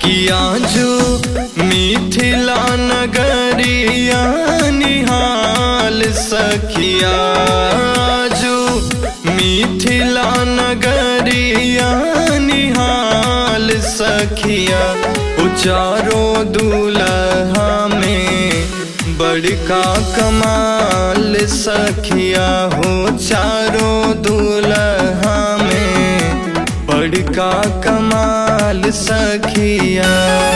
किया जो मिथिला नगरिया निहाल सखिया जो मिथिला नगरिया निहाल सखिया चारों दूल्हा में बड़का कमाल सखिया हो चारों दूल्हा में बड़का कमाल सखिया।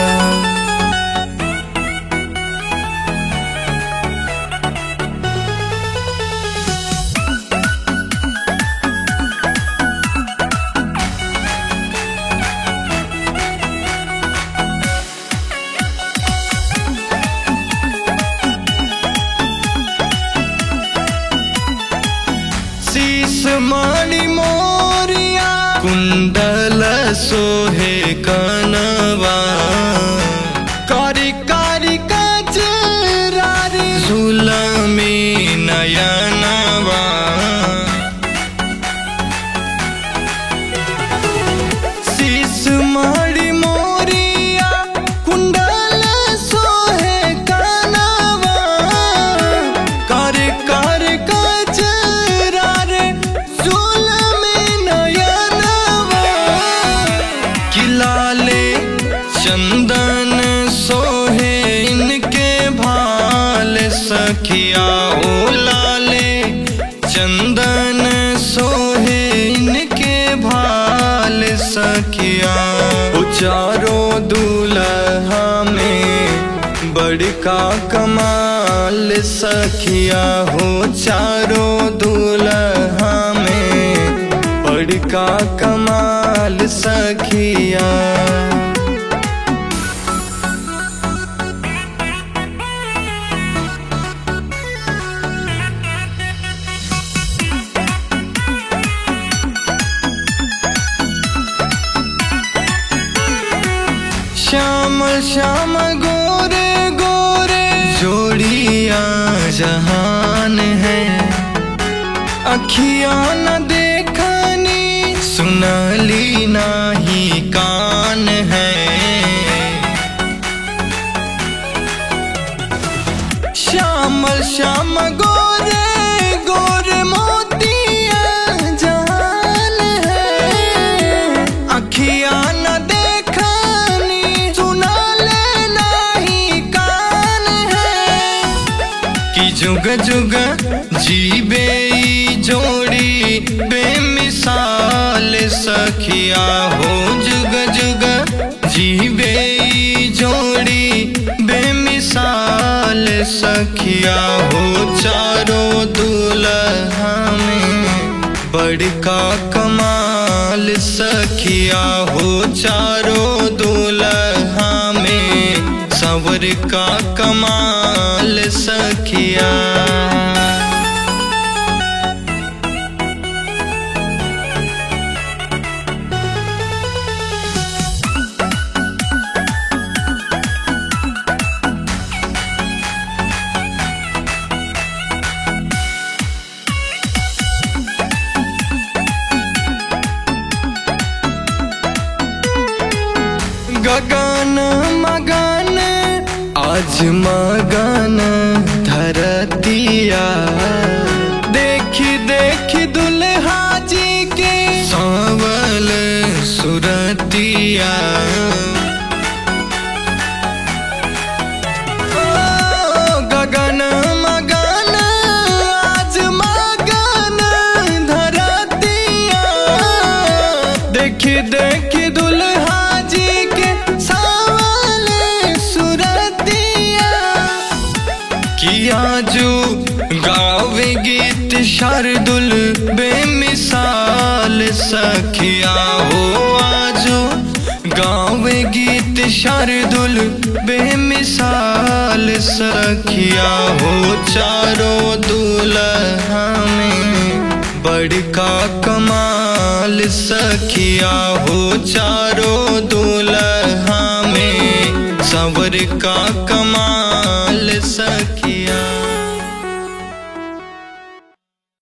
मणि मोरिया कुंडल सोहे कनवा कारी कारी कजरारी झूलमी नयनवा शीश मणि मोरिया कुंडल सोहे कनवा कारी कारी चंदन सोहे इनके भाल सखिया ओ लाले चंदन सोहे इनके भाल सखिया ओ चारों दूल्हा में बड़का कमाल सखिया हो चारों दूल्हा में बड़का कमाल सखिया। श्याम श्याम गोरे गोरे जोड़िया जहान है अखियां न देखनी सुनली नाही कान है श्याम श्याम गोरे गोरे मोतिया जहान है अखियां न जुग जुग जीवे जोड़ी बेमिसाल सखिया हो जुग जुग जीवे जोड़ी बेमिसाल सखिया हो चारों दूल्हा में बड़का कमाल सखिया हो चारों दूल्हा में सवर का कमाल सखिया। गगन मगन आज मगन धरतिया देखी देखी दुल्हा जी के सांवल सुरतिया गगन मगन आज मगन धरतिया देखी देखी दुल्हा किया जो गावे गीत शार्दुल बेमिसाल सखिया हो आजो गावे गीत शार्दुल बेमिसाल सखिया हो चारों दूल्हा में बड़का कमाल सखिया हो चारों दूल्हा में सवर का कमाल